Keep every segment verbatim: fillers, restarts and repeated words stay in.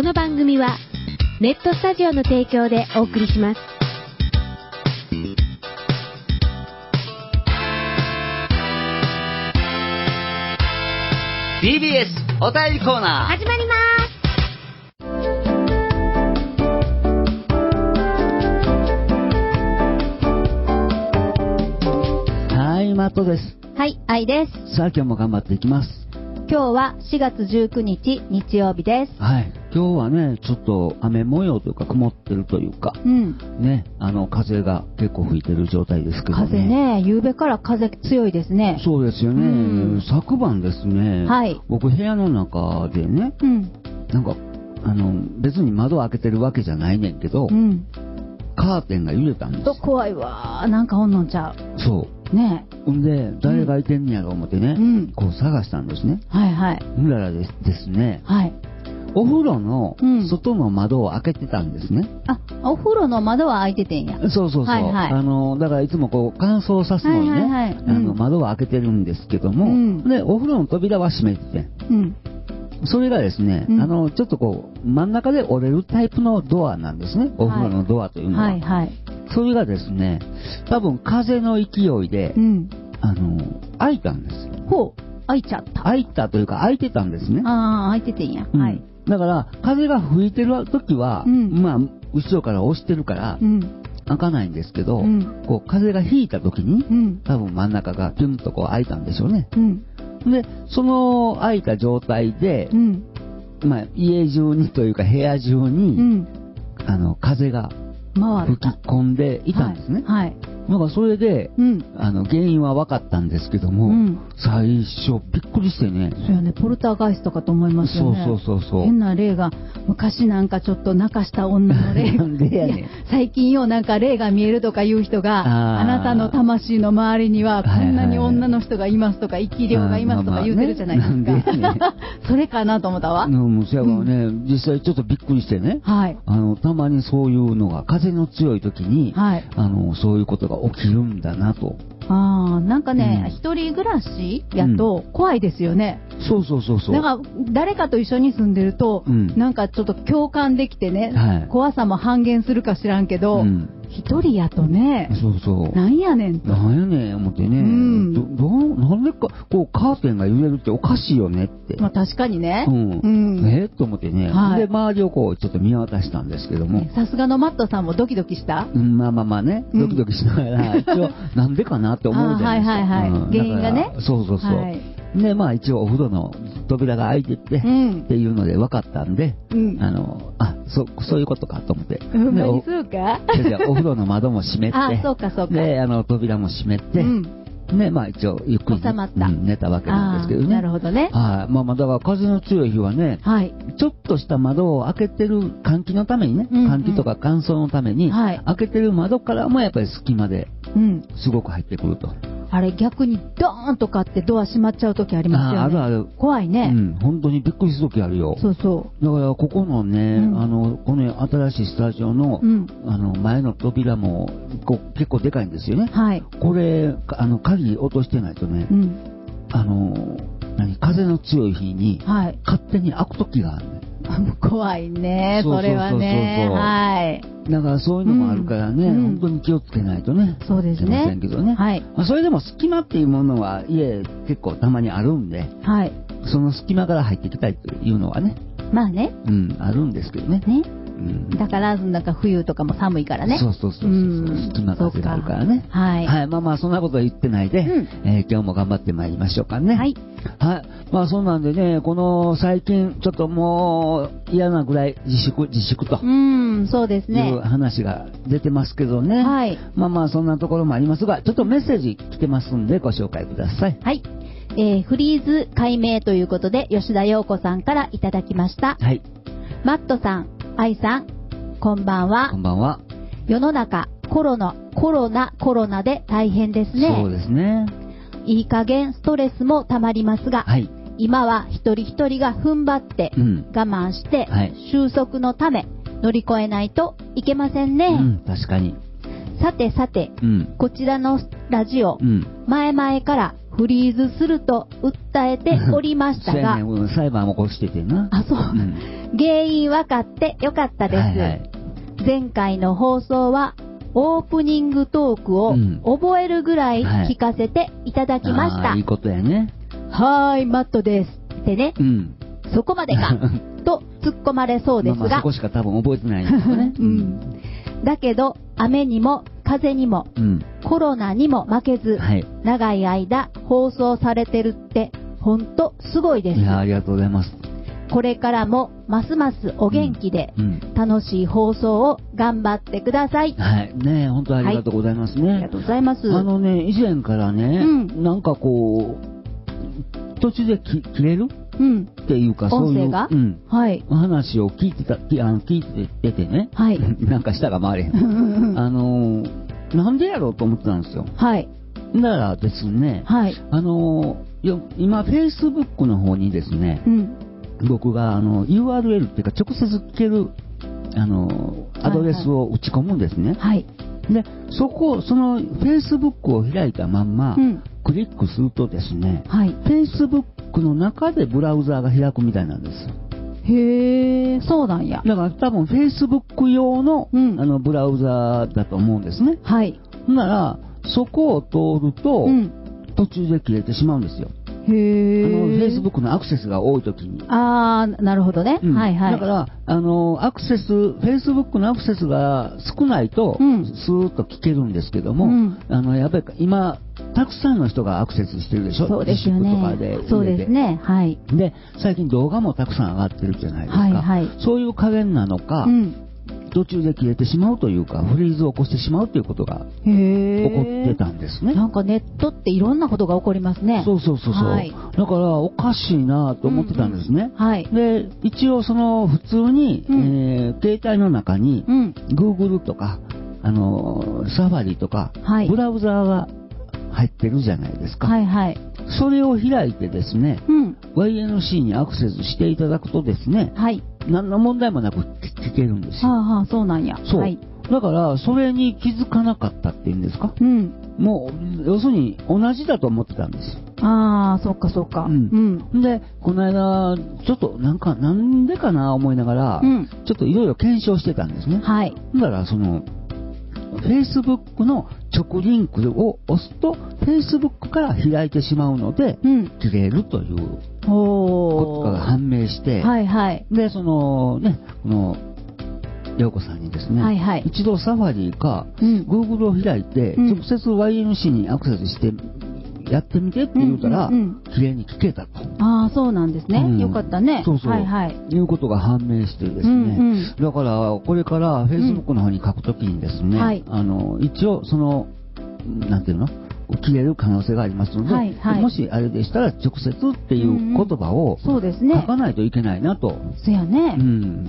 この番組はネットスタジオの提供でお送りします。 ティービーエス お便りコーナー始まります。 はい、マットです。 はい、愛です。 さあ、今日も頑張っていきます。 今日はしがつじゅうくにち日曜日です。 はい、今日はね、ちょっと雨模様というか曇ってるというか、 うん、 ね、あの風が結構吹いてる状態ですけどね。 風ね、夕べから風強いですね。 そうですよね。うん、昨晩ですね、はい、僕部屋の中でね、うん、なんかあの別に窓を開けてるわけじゃないねんけど、うん、カーテンが揺れたんです。 怖いわ、なんかおんのんちゃう。そう。ねえ。んで誰がいてんねやろう思ってね、うん、こう探したんですね。 はいはい。 うららですですね。 はい。 お風呂の外の窓を開けてたんですね。 うん、あ、お風呂の窓は開いててんや。 そうそうそう。はいはい、あのだからいつもこう乾燥さすのにね、はいはいはい、あの窓を開けてるんですけども、うん、でお風呂の扉は閉めてて。うん、それがですね、うん、あのちょっとこう真ん中で折れるタイプのドアなんですね。お風呂のドアというのは。はいはいはい、それがですね、多分風の勢いで、うん、あの開いたんですよ。 ほう、開いちゃった。 開いたというか開いてたんですね。 ああ、開いててんや。うん、はい。 だから風が吹いてる時は、うん、まあ後ろから押してるから、うん、開かないんですけど、うん、こう風が引いた時に、うん、多分真ん中がピュンとこう開いたんでしょうね。うん、でその開いた状態で、うん、まあ家中にというか部屋中に、うん、あの風が吹き込んでいたんですね。はい。はい、なんかそれで、うん、あの原因は分かったんですけども、うん、最初びっくりしてね。 そうやね、ポルターガイストかと思いますよね。 そうそうそうそう。 変な霊が、昔なんかちょっと泣かした女の霊が。なんでやねん。最近よ、なんか霊が見えるとか言う人が、あ, あなたの魂の周りにはこんなに女の人がいますとか、生き量がいますとか言うてるじゃないですか。まあまあね、なんでやねんそれかなと思ったわ。 もうそやからね、うん、実際ちょっとびっくりしてね、はい、あのたまにそういうのが風の強い時に、はい、あのそういうことが起きるんだなと。 ああ、なんかね、うん、一人暮らしやと怖いですよね。 うん、そうそうそうそう。 なんか誰かと一緒に住んでると、うん、なんかちょっと共感できてね、はい、怖さも半減するか知らんけど、うん、一人やとね、 そうそう。 なんやねんと。 なんやねん思ってね、うん、どどうなんでかこうカーテンが揺れるっておかしいよねって。 まあ確かにね。 うん。うん、えー、と思ってね、はい、で周りをこうちょっと見渡したんですけども。 さすがのマットさんもドキドキした？ うん、まあまあまあね、ドキドキしながら、一応なんでかなって思うじゃないですか。 はいはいはい。うん、原因がね。 そうそうそう。はい、でまあ一応お風呂の扉が開いてて、うん、っていうので分かったんで、うん、あのあ そ, そういうことかと思って、 うん、何するかじゃお風呂の窓も閉めてあそうかそうかであの扉も閉めて、うん、でまあ一応ゆっくり、 収まった、 うん、寝たわけなんですけどね。 なるほどね。 はい、まあまあだから風の強い日はね、はい、ちょっとした窓を開けてる換気のためにね、うんうん、換気とか乾燥のために、はい、開けてる窓からもやっぱり隙間ですごく入ってくると。 あれ逆にドーンとかってドア閉まっちゃう時ありますよね。あ、あるある。怖いね。 うん、本当にびっくりする時あるよ。 そうそう。 だからここのね、うん、あのこの新しいスタジオの、うん、あの前の扉もこう結構でかいんですよね。はい。これあの鍵落としてないとね、うん、あの何風の強い日に、はい、勝手に開く時があるね。 怖いね、それはね。はい。 だからそういうのもあるからね、うん、本当に気をつけないとね。 そうですね。 いけませんけどね。はい。まあ、それでも隙間っていうものは家結構たまにあるんで、はい。その隙間から入っていきたいというのはね。 まあね。 うん、あるんですけどね。 ね。うん、だからなんか冬とかも寒いからね。 そうそうそうそう、うん、隙間風があるからね。はい、はい、まあまあそんなことは言ってないで、うん、えー、今日も頑張ってまいりましょうかね。はい、はい、まあそうなんでね、この最近ちょっともう嫌なぐらい自粛自粛と、 うん、そうですね、 いう話が出てますけどね。はい、まあまあそんなところもありますが、ちょっとメッセージ来てますんでご紹介ください。 はい、えー、フリーズ解明ということで吉田陽子さんからいただきました。はい、マットさん、愛さん、こんばんは。 こんばんは。 世の中コロナコロナコロナで大変ですね。 そうですね。 いい加減ストレスもたまりますが、はい、今は一人一人が踏ん張って、うん、我慢して、はい、収束のため乗り越えないといけませんね。 うん、確かに。 さてさて、うん、こちらのラジオ、うん、前々からフリーズすると訴えておりましたが、 ね、裁判も起こしててな。 あ、そう、うん、原因分かってよかったです、はいはい、前回の放送はオープニングトークを覚えるぐらい聞かせていただきました、うんはい、 いいことやね。 はーい、マットですってね、うん、そこまでかと突っ込まれそうですが、まあまあそこしか多分覚えてないんですよね、 うん、だけど雨にも風にも、うん、コロナにも負けず、はい、長い間放送されてるってほんとすごいです。 いや、ありがとうございます。 これからもますますお元気で、うんうん、楽しい放送を頑張ってください。 はいね、本当ありがとうございますね、はい、 ありがとうございます。 あのね、以前からね、うん、なんかこう途中でき切れる、うん、っていうか、そういう、うん、はい、話を聞いてた、あの聞いててね、はい、なんか舌が回れへん。あのー、なんでやろうと思ってたんですよ。はい。だからですね、はい、あのー、今、Facebook の方にですね、うん、僕があの ユーアールエル っていうか、直接聞ける、あのー、アドレスを打ち込むんですね。はい。で、そこ、その Facebook を開いたまんま、うん、クリックするとですね、はい、Facebook の中でブラウザーが開くみたいなんです。 へー、そうなんや。 だから多分 Facebook 用の、うん、あのブラウザーだと思うんですね。はい。ならそこを通ると、うん、途中で切れてしまうんですよ。へー。あの Facebook のアクセスが多いときに。 あー、なるほどね。うん、はいはい。 だからあのアクセス Facebook のアクセスが少ないと、うん、スーッと聞けるんですけども、うん、あのやっぱり今たくさんの人がアクセスしてるでしょ。 そうですよね。 とかでそうですね。はい。 で、最近動画もたくさん上がってるじゃないですか。はいはい、そういう加減なのか、うん、途中で切れてしまうというか、フリーズを起こしてしまうということが起こってたんですね。 なんかネットっていろんなことが起こりますね。 そうそうそうそう。はい、だからおかしいなと思ってたんですね。うんうん、はい。で、一応その普通に、うん、えー、携帯の中に、うん、Google とか、あのサファリとか、はい、ブラウザーが入ってるじゃないですか。はいはい。それを開いてですね、うん、ワイエヌシー にアクセスしていただくとですね、はい、何の問題もなく聞けるんですよ。 はあはあ、そうなんや。 そう。 はい、 だからそれに気づかなかったっていうんですか。うん。もう要するに同じだと思ってたんですよ。 ああ、そっかそっか。うん。 うん、でこの間ちょっとなんかなんでかな思いながら、うん、ちょっといろいろ検証してたんですね。はい。だからその。Facebook の直リンクを押すと Facebook から開いてしまうので、うん、切れるということが判明して、はいはい、でそのねこの陽子さんにですね、はいはい、一度サファリか、うん、Google を開いて、うん、直接 ワイエヌシー にアクセスしてやってみてって言うたら、うんうんうん、綺麗に聞けたと。 ああ、そうなんですね、うん、よかったね。 そうそう、はいはい、いうことが判明してですね、うんうん、だからこれから Facebook の方に書くときにですね、うん、はい、あの一応そのなんていうの切れる可能性がありますので、はいはい、もしあれでしたら直接っていう言葉を書かないといけないなと、 そやね、 うん、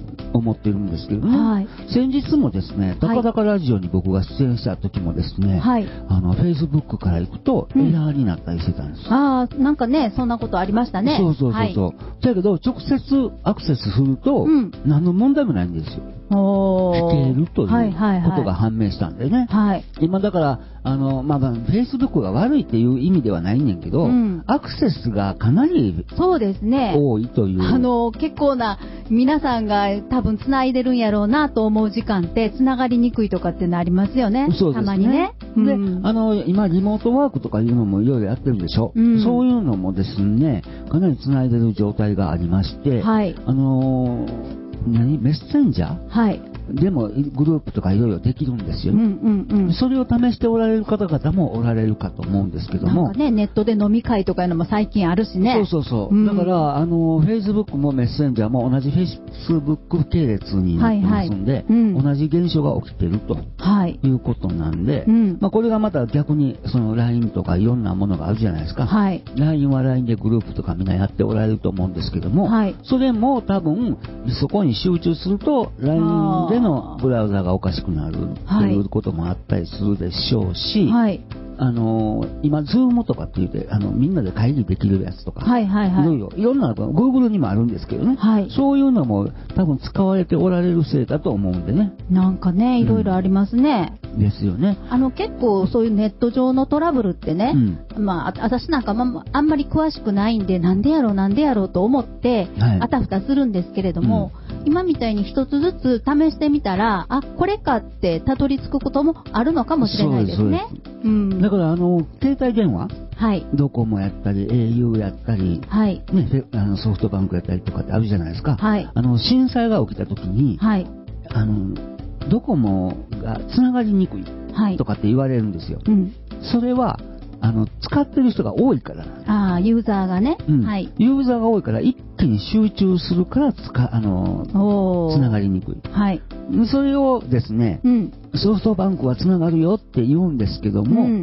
思ってるんですけどね、はい、先日もですね高々ラジオに僕が出演した時もですね、はい、あの Facebook から行くとエラーになったりしてたんです、 うん、ああ、なんかねそんなことありましたね。 そうそうそうそう、はい、だけど直接アクセスすると、うん、何の問題もないんですよ。聞けるということが判明したんでね、はいはい、今だからあの、まあ、まあ、Facebook が悪いっていう意味ではないんだけど、うん、アクセスがかなりそうですね多いという、 あの結構な皆さんが多分つないでるんやろうなと思う時間ってつながりにくいとかってのありますよね。そうですね、たまにね、 うん、であの今リモートワークとかいうのもいろいろやってるでしょ、うん、そういうのもですねかなりつないでる状態がありまして、はい、あの何メッセンジャー、はい、でもグループとかいろいろできるんですよね、うんうんうん、それを試しておられる方々もおられるかと思うんですけども、 なんかね、ネットで飲み会とかいうのも最近あるしね。 そうそうそう、うん、だからあの Facebook もメッセンジャーも同じ Facebook 系列になってますんで、はいはい、うん、同じ現象が起きてると、はい、いうことなんで、うん、まあ、これがまた逆にその ライン とかいろんなものがあるじゃないですか、はい、ライン は ライン でグループとかみんなやっておられると思うんですけども、はい、それも多分そこに集中すると ライン でのブラウザがおかしくなるということもあったりするでしょうし、はい、あの今 Zoom とかって言ってあのみんなで会議できるやつとか、はいはいはい、いろいろいろんなのが Google にもあるんですけどね、はい、そういうのも多分使われておられるせいだと思うんでね。 なんかねいろいろありますね、 うですよね。 あの結構そういうネット上のトラブルってね、うん、まあ私なんか、ま、あんまり詳しくないんでなんでやろうなんでやろうと思って、はい、あたふたするんですけれども、うん、今みたいに一つずつ試してみたら、あ、これかってたどり着くこともあるのかもしれないですね。 そうです、そうです。うん、だからあの携帯電話、 はい、 ドコモやったり エーユー やったり、 はい、 ね、あのソフトバンクやったりとかってあるじゃないですか。 はい、 あの震災が起きた時に、はい、あのドコモがつながりにくいとかって言われるんですよ。はい、うん、それはあの使ってる人が多いからなんです。 ああ、ユーザーがね、 うん、 はい、 ユーザーが多いから一気に集中するからつかあのつながりにくい。 はい。 それをですね、うん、ソフトバンクはつながるよって言うんですけども、うん、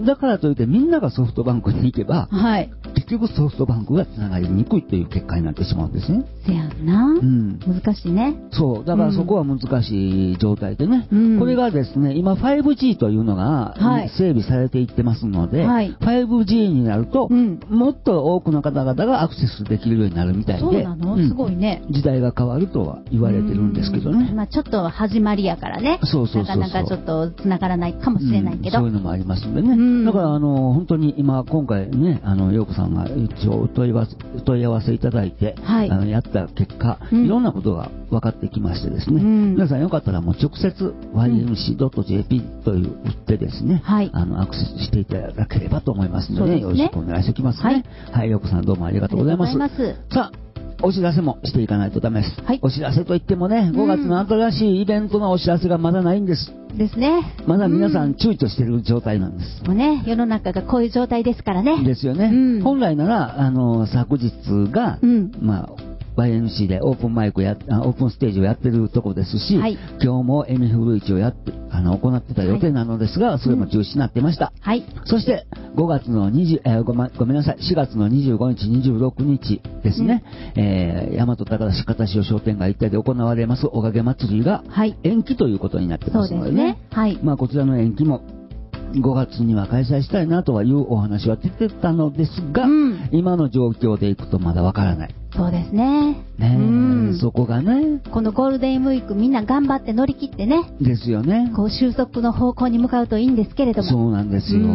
だからといってみんながソフトバンクに行けば、はい、結局ソフトバンクがつながりにくいという結果になってしまうんですね。 せやんな、うん、難しいね。 そう、だからそこは難しい状態でね、うん、これがですね、今 ファイブジー というのが整備されていってますので、はい、ファイブジー になると、うん、もっと多くの方々がアクセスできるようになるみたいで、 そうなの、うん、すごいね。 時代が変わるとは言われてるんですけどね。 まあちょっと始まりやからね、 そうそうそうそう、 なかなかちょっとつながらないかもしれないけど、 うん、そういうのもありますんでね、うん、だからあの本当に今今回ね、あの陽子さんが一応問い合わせ問い合わせいただいて、はい、あのやった結果、うん、いろんなことが分かってきましてですね、うん、皆さんよかったらもう直接 ワイエムシードットジェーピー という打ってですね、はい、あのアクセスしていただければと思いますので、ね、よろしくお願いしておきますね。はい、陽子さんどうもありがとうございます。さあお知らせもしていかないとダメです。はい、お知らせといってもね、ごがつの新しいイベントのお知らせがまだないんです。 ですね。 まだ皆さん躊躇している状態なんです。 もうね、世の中がこういう状態ですからね。 ですよね。うん、本来なら、あの、昨日が、うん、まあ、ワイエムシー でオープンマイクや、オープンステージをやってるとこですし、はい、今日も エムエフブイ市をやって、あの、行ってた予定なのですが、はい、それも中止になってました。はい。そして、ごがつの20、えー、ご, ごめんなさい、しがつのにじゅうごにち、にじゅうろくにちですね、うん、えー、大和高田市片潮商店街一帯で行われますおかげ祭りが延期ということになってますのでね。そうですね。はい。まあ、こちらの延期も、ごがつには開催したいなとはいうお話は出てたのですが、うん、今の状況でいくとまだわからない。 そうですね。 ね、うん、そこがね。 このゴールデンウィークみんな頑張って乗り切ってね。 ですよね。 こう収束の方向に向かうといいんですけれども。 そうなんですよ。うん、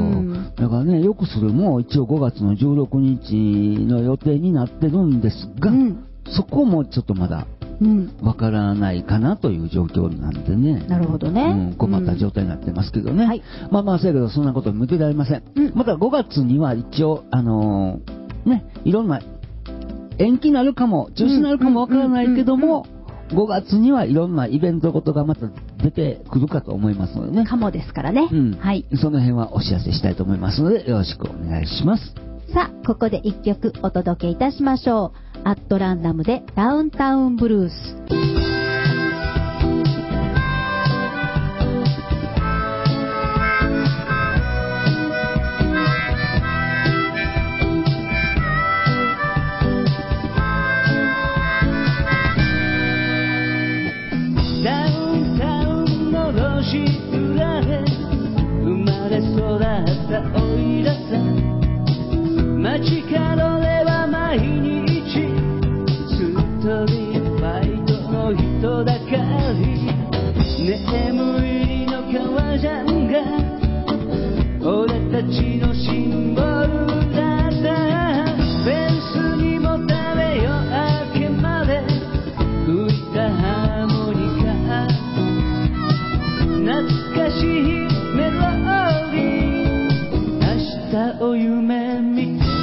だからね、よくするも一応ごがつのじゅうろくにちの予定になってるんですが、うん、そこもちょっとまだわからないかなという状況なんでね。 なるほどね。 うん、困った状態になってますけどね。うん、はい、まあまあ、そうやけどそんなこと向けられません。うん、またごがつには一応、あのー、ね、いろんな延期になるかも、中止になるかもわからないけども、ごがつにはいろんなイベントごとがまた出てくるかと思いますのでね。 かもですからね。うん。はい。 その辺はお知らせしたいと思いますので、よろしくお願いします。 さあ、ここで一曲お届けいたしましょう。アットランダムでダウンタウンブルース。 街角では毎日ストリートファイトの人だかり、眠りの革ジャンが俺たちのシンボルだった。フェンスにもたれ夜明けまで吹いたハーモニカ、懐かしいメロディー、明日を夢見て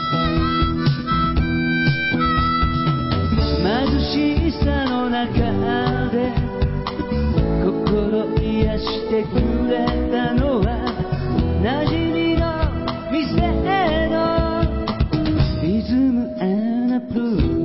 貧しさの中で心癒してくれたのは馴染みの店のリズム&ブルー。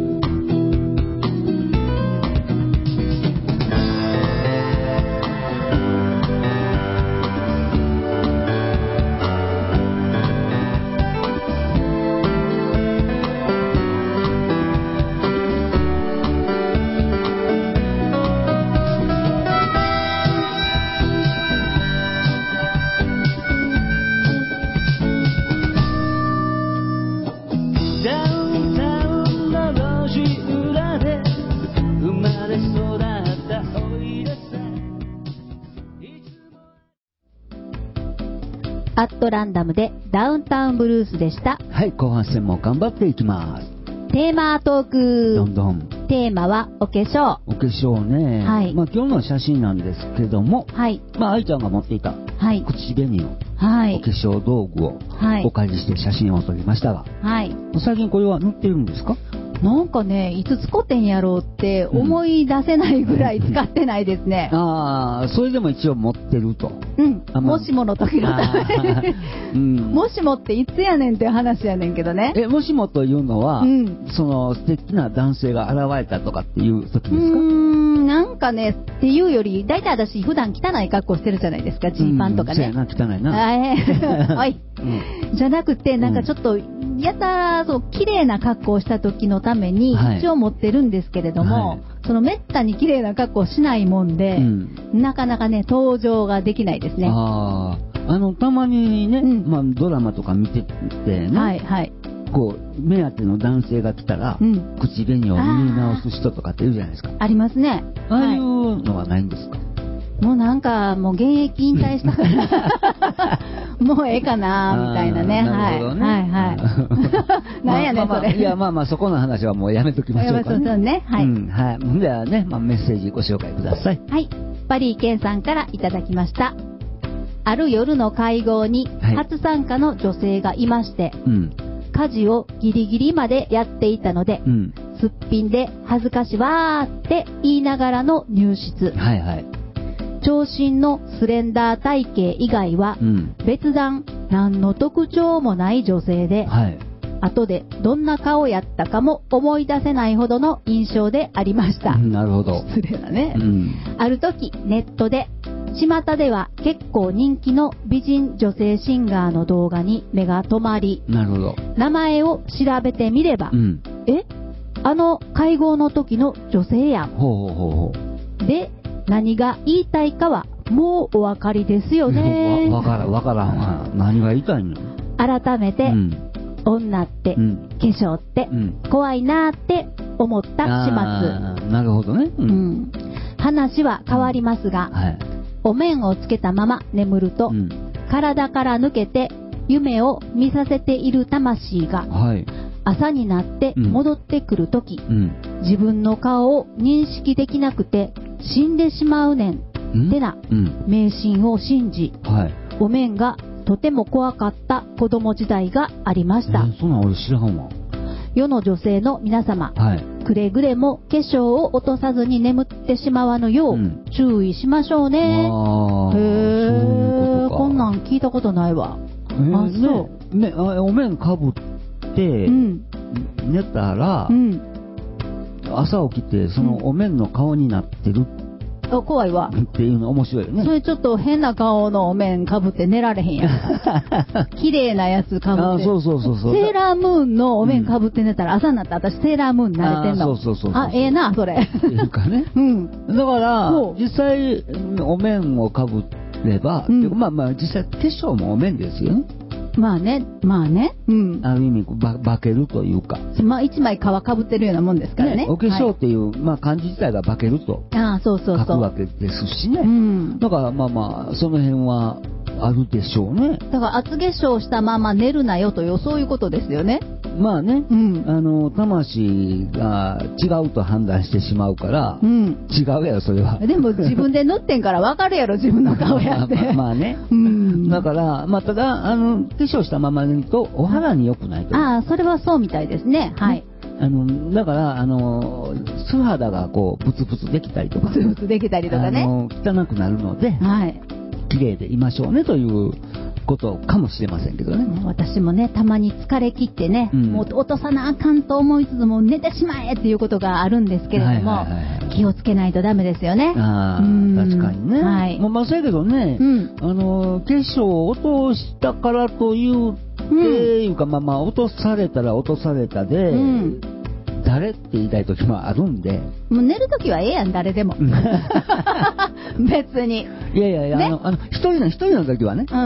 アットランダムでダウンタウンブルースでした。 はい、後半戦も頑張っていきます。 テーマトーク。 どんどん。 テーマはお化粧。 お化粧ね。はい。まあ今日の写真なんですけども、はい。まあ愛ちゃんが持っていた、はい。口紅を、はい。お化粧道具を、はい。お借りして写真を撮りましたが、はい。最近これは塗ってるんですか？ なんかね、いつ使ってんやろうって思い出せないぐらい使ってないですね。 うん、ああ、それでも一応持ってると。 うん。もしもの時のために。うん、もしもっていつやねんっていう話やねんけどね。 え、もしもというのは、うん、その素敵な男性が現れたとかっていう時ですか？うーん、なんかね、っていうより、だいたい私普段汚い格好してるじゃないですか、ジーパンとかね。 うん、そうやな、汚いな。 えー、おい。うん、じゃなくて、なんかちょっと、やたそう綺麗な格好をした時のために一応持ってるんですけれども、はい、そのめったに綺麗な格好をしないもんで、うん、なかなかね登場ができないですね。 ああのたまにね、うん、まあ、ドラマとか見ててね、はいはい、こう目当ての男性が来たら、うん、口紅を塗り直す人とかっているじゃないですか。 ありますね。 ああいうのはないんですか？ もうなんかもう現役引退したからもうええかなみたいなね。 なるほどね。はいはい。 なんやねんそれ。 いやまあまあそこの話はもうやめときましょうかね。 そうね。はい。うん、 はい。ではね、まあ、メッセージご紹介ください。 はい。パリーケンさんからいただきました。ある夜の会合に初参加の女性がいまして、はい、うん、家事をギリギリまでやっていたので、うん、すっぴんで恥ずかしわーって言いながらの入室。はいはい。長身のスレンダー体型以外は、うん、別段何の特徴もない女性で、はい、後でどんな顔やったかも思い出せないほどの印象でありました。 うん、なるほど。 失礼だね。うん、ある時ネットで巷では結構人気の美人女性シンガーの動画に目が止まり、 なるほど。 名前を調べてみれば、うん、えあの会合の時の女性やん。ほうほうほうほう。で何が言いたいかはもうお分かりですよね。 わからんわからんわ。何が言いたいの？ 改めて、うん、女って、うん、化粧って、うん、怖いなって思った始末。 なるほどね、 うんうん、話は変わりますが、はい、お面をつけたまま眠ると、うん、体から抜けて夢を見させている魂が、はい、朝になって戻ってくるとき、うん、自分の顔を認識できなくて死んでしまうねんってな、うん、迷信を信じ、はい、お面がとても怖かった子供時代がありました。 えー、そんなん俺知らんわ。 世の女性の皆様、はい、くれぐれも化粧を落とさずに眠ってしまわぬよう注意しましょうね。うん、へー、こんなん聞いたことないわ。えー、あ、そう。 ね、あ、お面かぶって、うん、寝たら、うん、朝起きてそのお面の顔になってる、 うん、あ、怖いわっていうの面白いよね。 それちょっと変な顔のお面かぶって寝られへんやん。綺麗なやつかぶって。あ、そうそうそうそう。セーラームーンのお面かぶって寝たら、うん、朝になったら私セーラームーン慣れてんの。あ、そうそうそうそう。あ、ええー、なそれ。っていうかね。 うん。だから実際お面をかぶれば、うん、まあまあ実際化粧もお面ですよね。 まあね、まあね、うん、 ある意味ば化けるというか、 まあ一枚皮かぶってるようなもんですからね。ね、 お化粧っていう、はい、まあ漢字自体が化けると書くわけですしね。うん、だからまあまあその辺はあるでしょうね。 だから厚化粧したまま寝るなよというそういうことですよね。 まあね、うん、あの魂が違うと判断してしまうから、うん、違うやろそれは。 でも自分で塗ってんから分かるやろ自分の顔やって。 まあ、まあね、うん、だからまあただあの化粧したまま寝るとお肌に良くないと。 ああ、それはそうみたいですね。はい。 あのだからあの素肌がこうブツブツできたりとか、 ブツブツできたりとかね、あの汚くなるので、はい、綺麗でいましょうねということかもしれませんけどね。 私もねたまに疲れ切ってね、うん、もう落とさなあかんと思いつつも寝てしまえっていうことがあるんですけれども、はいはいはいはい、気をつけないとダメですよね。 あ、確かにね、はい、まあまあそうやけどね、うん、あの化粧を落としたからというっていうか、うん、まあまあ落とされたら落とされたで、うん、誰って言いたい時もあるんで、 もう寝る時はええやん誰でも別に。 いやいやいや、ね、あのあの一人の一人の時はね、うん、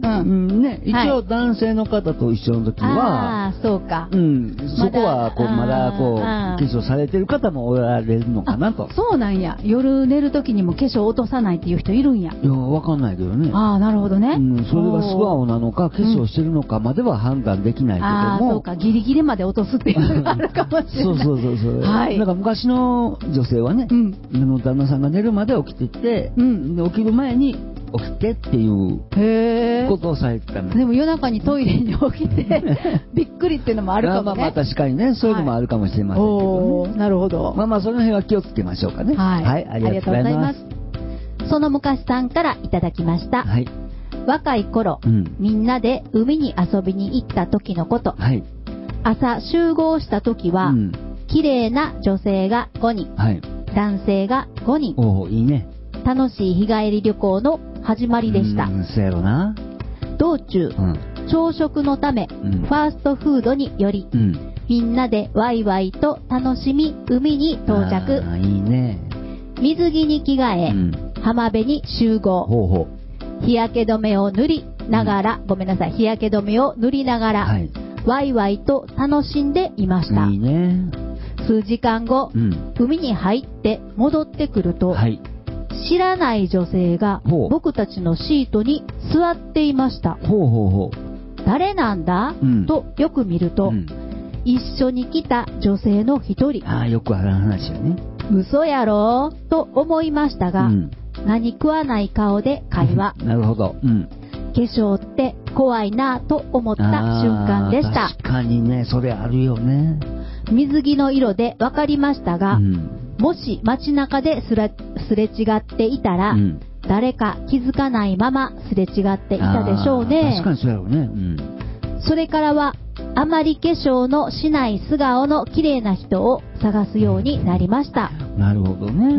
うんね、一応男性の方と一緒の時は、 ああ、そうか。 うん、そこはこうまだこうあー化粧されてる方もおられるのかなと。 そうなんや。夜寝る時にも化粧落とさないっていう人いるんや。 いや、わかんないけどね。 ああ、なるほどね。 うん、それが素顔なのか化粧してるのかまでは判断できないけども。 ああ、そうか。ギリギリまで落とすっていうのがあるかもしれない。 そうそうそうそう。 はい。 なんか昔の女性はね、 うん。 あの旦那さんが寝るまで起きてて、 うんで起きる前に起きてっていうへえ。 ことをされてたの。 でも夜中にトイレに起きてびっくりっていうのもあるかもね。 まあまあ確かにね、そういうのもあるかもしれませんけどね。 おー、なるほど。 まあまあその辺は気をつけましょうかね。 はい。 はい、ありがとうございます。 その昔さんからいただきました。 はい。 若い頃、 うん、 みんなで海に遊びに行った時のこと。 はい。 朝集合した時は、うん、綺麗な女性がごにん、はい、男性がごにん。 おー、いいね。 楽しい日帰り旅行の始まりでした。 うん、そうやろな。 道中、うん、朝食のため、うん、ファーストフードにより、うん、みんなでワイワイと楽しみ海に到着。 あ、いいね。 水着に着替え、うん、浜辺に集合。 ほうほう日焼け止めを塗りながら、うん、ごめんなさい、日焼け止めを塗りながら、はい、ワイワイと楽しんでいました。 いいね。 数時間後、うん、海に入って戻ってくると、はい、知らない女性が僕たちのシートに座っていました。 ほうほうほう。 誰なんだ、うん、とよく見ると、うん、一緒に来た女性の一人。 ああ、よくある話よね。 嘘やろと思いましたが、うん、何食わない顔で会話。 なるほど。うん、 化粧って怖いなと思った瞬間でした。 確かにね、それあるよね。 水着の色で分かりましたが、うん、もし街中ですれ、すれ違っていたら、うん、誰か気づかないまますれ違っていたでしょうね。 確かにそうやろうね。うん、 それからはあまり化粧のしない素顔の綺麗な人を探すようになりました。 なるほどね。うん、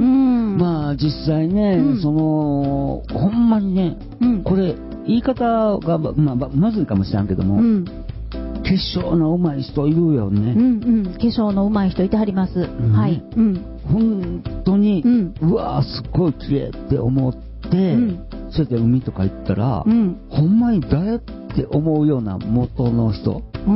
まあ実際ね、うん、そのほんまにね、うん、これ言い方が、まあ、まずいかもしれんけども、うん、化粧の上手い人いるよね。 うんうん、化粧の上手い人いてはります。うん、はい。うん、 本当に、うん、うわーすっごい綺麗って思って、うん、そうやって海とか行ったら、うん、ほんまに誰って思うような元の人。うん、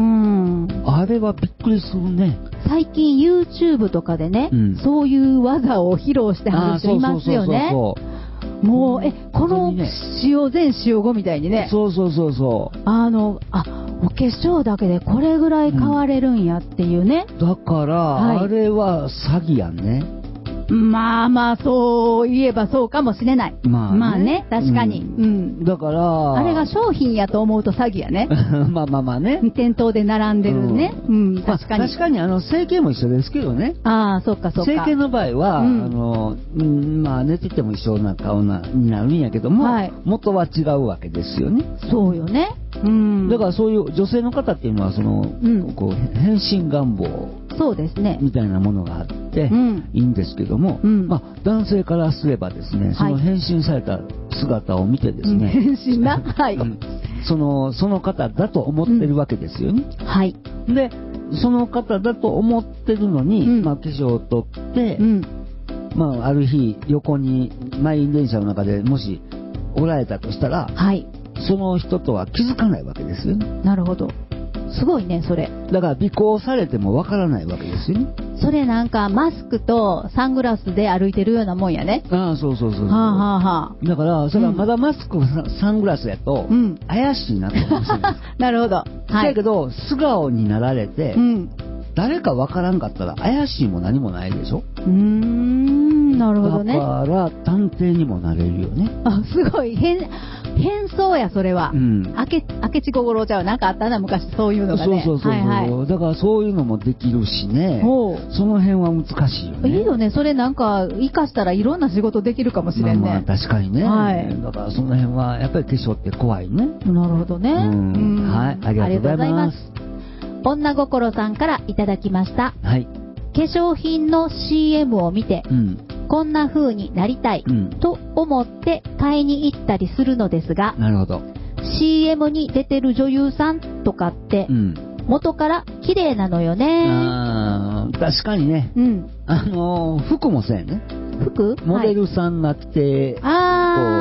あれはびっくりするね。 最近 YouTube とかでね、うん、そういう技を披露してはる人いますよね。そうそうそうそう、もう、え、この塩前塩後みたいにね。 そうそうそうそう。 あの、あ、お化粧だけでこれぐらい変われるんやっていうね。 うん、だから、はい、あれは詐欺やんね。 まあまあ、そう言えばそうかもしれない。まあね、まあね、確かに。うん。うん、 だから、 あれが商品やと思うと詐欺やね。 まあまあまあね。 店頭で並んでるね。うん、うん、確かに。 まあ、確かに、あの、整形も一緒ですけどね。 ああ、そっかそっか。 整形の場合は、うん、あの、うん、まあ寝てても一緒な顔なになるんやけども、はい、元は違うわけですよね。 そうよね。うん。 だからそういう女性の方っていうのは、その、うん、こう、変身願望。 そうですね。 みたいなものがあって、うん、いいんですけども、うん、まあ、男性からすればですね、その変身された姿を見てですね、はい、 変身な、はい、うん、 その、その方だと思ってるわけですよね。 うん、はい。 で、その方だと思ってるのに、うん、まあ、化粧を取って、うん、まあ、ある日、横に満員電車の中でもしおられたとしたら、はい、その人とは気づかないわけですよね。 なるほど。すごいね、それ。 だから尾行されてもわからないわけですよね。 それなんかマスクとサングラスで歩いてるようなもんやね。 ああ、そうそうそうそう。はあはあはあ。だから、それはまだマスク、うん、サングラスやと、うん、怪しいなって思うんですよ。 なるほど。はい。 だけど、素顔になられて、うん、誰かわからんかったら怪しいも何もないでしょ。 うーん、なるほどね。 だから探偵にもなれるよね。 あ、すごい変変装やそれは。うん。明智小五郎ちゃんはなんかあったな昔そういうのがね。 そうそうそうそう。はいはい、だからそういうのもできるしね。その辺は難しいよね。 いいよね。それなんか活かしたらいろんな仕事できるかもしれんね。まあ、まあ確かにね。はい。だからその辺はやっぱり化粧って怖いね。 なるほどね。うん。 うん、はい。ありがとうございます。 女心さんからいただきました。はい。化粧品の シーエム を見て、うん、こんな風になりたい、うん、と思って買いに行ったりするのですが、 なるほど。 シーエム に出てる女優さんとかって、うん、元から綺麗なのよね。 あー、確かにね。うん。あのー、服もそうやね。 服？ モデルさんが着て、 はい、あー。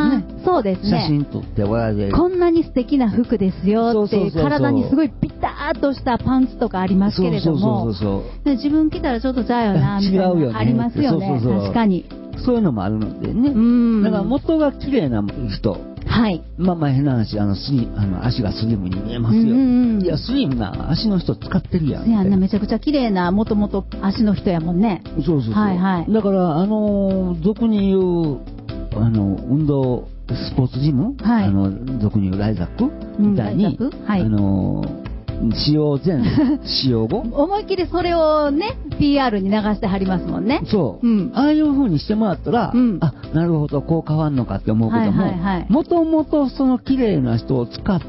ああ、ね、そうですね。 写真撮っておられる。 こんなに素敵な服ですよっていう、体にすごいピタッとしたパンツとかありますけれども、自分着たらちょっとちゃうよなみたいな。違うよね。ありますよね。そうそうそう、確かに。 そういうのもあるのでね。うん。だから元が綺麗な人。 はい。 まあまあ変な話、あの、スリあの足がスリムに見えますよ。うんうん、いや、スリムな足の人使ってるやん。 いやね、めちゃくちゃ綺麗な、もともと足の人やもんね。 そうそうそう。はいはい。だから、あのー、俗に言う、あの、運動、スポーツジム、はい、あの、俗に言うライザックみたいに、うんはい、あのー、使用前、使用後思いっきりそれをね、ピーアール に流してはりますもんね。 そう。うん、ああいう風にしてもらったら、うん、あ、なるほど、こう変わんのかって思うけども、もともとその綺麗な人を使って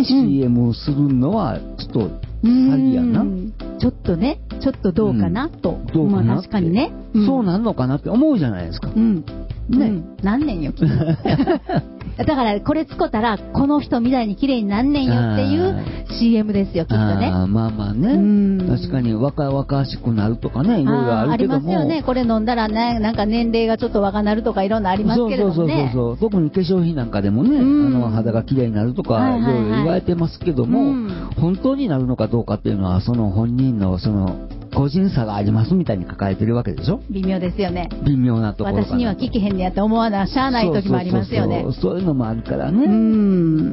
シーエム をするのは、ちょっと詐欺やな。 ちょっとね、ちょっとどうかな、うん、と。どうかな、まあ、確かにね、 うん。そうなんのかなって思うじゃないですか。うん。 ね。うん、何年よ、だからこれ使ったらこの人みたいに綺麗になんねんよっていう シーエム ですよ、きっとね。 あまあまあね、確かに若々しくなるとかね、いろいろあるけどもあ, ありますよね。これ飲んだらね、なんか年齢がちょっと若なるとかいろんなありますけれどもね。そうそうそうそう、 特に化粧品なんかでもね、あの肌が綺麗になるとかいろいろ言われてますけども、本当になるのかどうかっていうのはその本人のその個人差がありますみたいに書かれてるわけでしょ。 微妙ですよね。 微妙なところかなと。 私には聞けへんねやって思わなしゃあない時もありますよね。 そうそうそうそう、そういうのもあるからね。うん、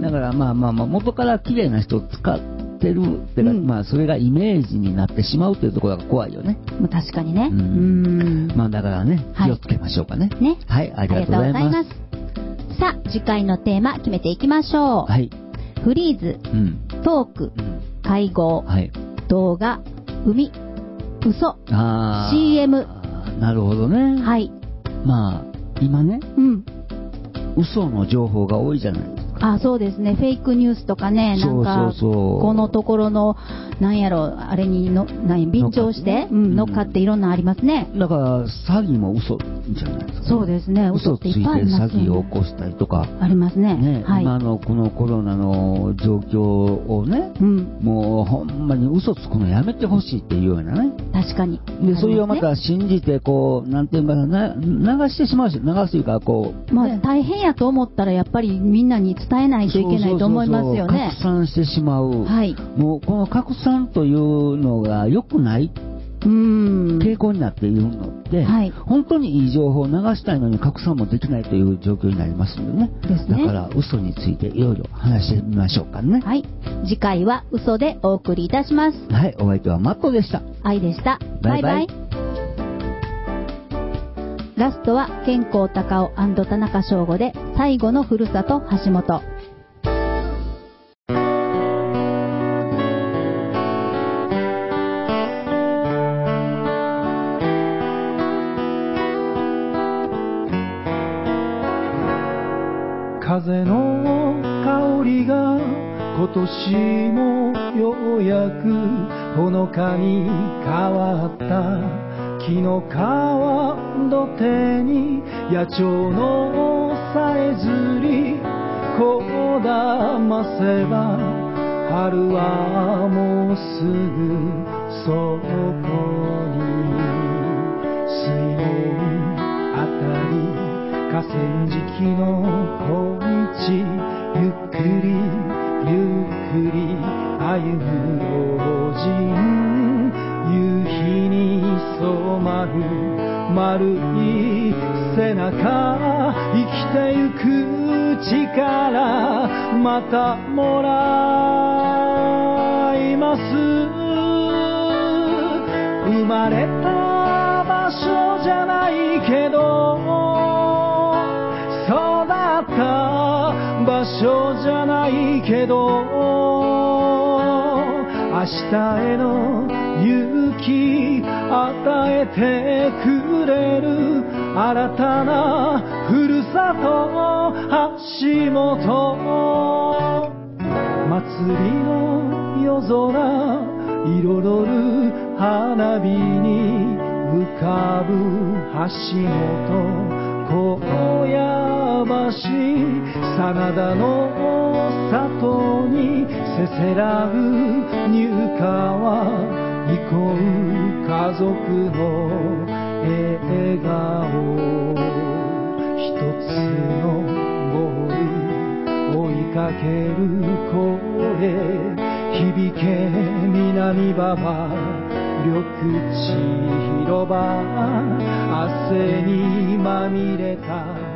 だからまあまあまあ元から綺麗な人を使ってるってか、うん、まあそれがイメージになってしまうというところが怖いよね。 まあ、確かにね。うん。 うんまあだからね、気をつけましょうかね。はい、ね。はい、ありがとうございます。 さあ次回のテーマ決めていきましょう。はい。フリーズ、うん、トーク、うん、会合、はい、動画、海。嘘 シーエム。 なるほどね。はい。まあ今ね、うん、嘘の情報が多いじゃないですか。 あ、そうですね。フェイクニュースとかね、なんかそうそうそう、このところのなんやろあれにの何便乗して、うん、乗っかっていろんなありますね。 だから詐欺も嘘じゃないですか、ね。 そうですね。嘘っていっぱいありますよね。 嘘ついて詐欺を起こしたりとかありますね。 ね、はい、今のこのコロナの状況をね、うん、もうほんまに嘘つくのやめてほしいっていうようなね。 確かに。 で、それをまた信じてこうなんていうかな、流してしまうし、流すというかこう、 まあ、ね、大変やと思ったらやっぱりみんなに伝えないといけないと思いますよね。 拡散してしまう、はい、もうこの拡散というのが良くない傾向になっているので、はい、本当にいい情報を流したいのに拡散もできないという状況になりますのでね。ですね。だから嘘についていろいろ話してみましょうかね。 はい。次回は嘘でお送りいたします。 はい。お相手はマットでした。 愛でした。バイバイ。バイバイ。ラストは健康高尾&田中翔吾で最後のふるさと橋本。 風の香りが今年もようやくほのかに変わった。木の皮土手に野鳥のさえずりこだませば春はもうすぐそこに。水面あたり河川敷の小道ゆっくりゆっくり歩む老人。夕日に染まる丸い背中生きてゆく力またもらいます。生まれた場所じゃないけど場所じゃないけど明日への勇気与えてくれる新たなふるさと橋本。祭りの夜空彩る花火に浮かぶ橋本。高野橋真田の里にせせらぐ入川憩う家族の笑顔。一つのかける声響け南馬場緑地広場汗にまみれた